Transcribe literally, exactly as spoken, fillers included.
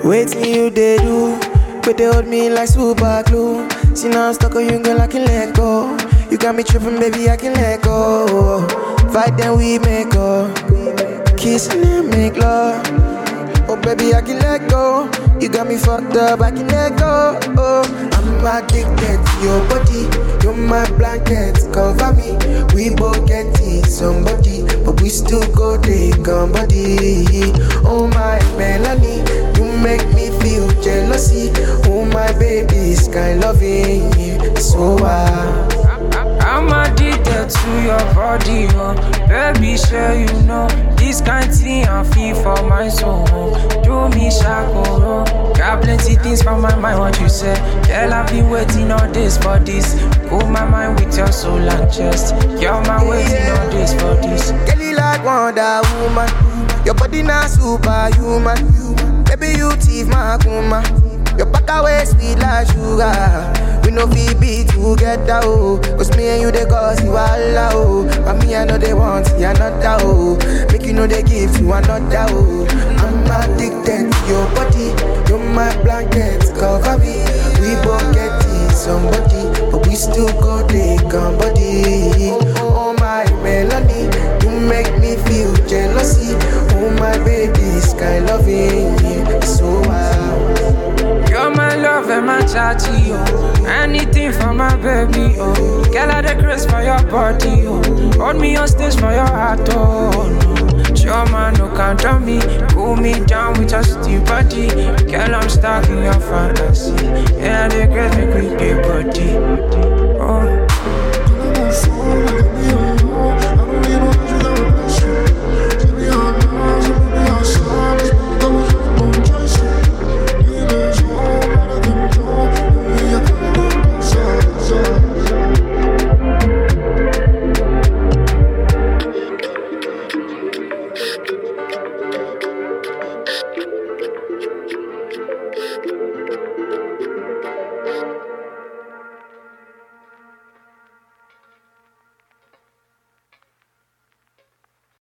Waiting you they do, but they hold me like super glue. See now I'm stuck on you, girl, I can let go. You got me tripping, baby, I can let go. Fight then we make up, kissing and make love. Oh baby, I can let go. You got me fucked up, I can let go. Oh, I'm addicted to your body. You're my blanket, cover me. We both get it, somebody, but we still go take somebody. Oh my Melanie, you make me feel jealousy. Oh my baby, sky loving you. So uh, I'm addicted to your body, oh. Baby, sure you know this kind thing I feel for my soul. Do me shakoro. Got plenty things from my mind, what you say. Girl, I've been waiting all this for this. Cool my mind with your soul and chest. You're my waiting all this for this. Girl, you like Wonder Woman. Your body not superhuman. Baby, you thief my kuma. Your back away sweet like sugar. We no fit be together, oh. Cause me and you, they cause you all, oh. And me, I know they want you another, oh. Make you know they give you another, oh. I'm addicted to your body. You're my blanket, cover me. We both get it, somebody, but we still go take somebody. Oh my Melanie, you make me feel jealousy. Oh my baby, sky loving you. So wow. You're my love and my chatty, oh. Anything for my baby, oh. Girl, I the grace for your body, oh. Hold me on stage for your heart, oh. No. Sure man, no count on me. Cool me down with your steam body. Girl, I'm stuck in your fantasy. Yeah, the grace make me pay body, oh.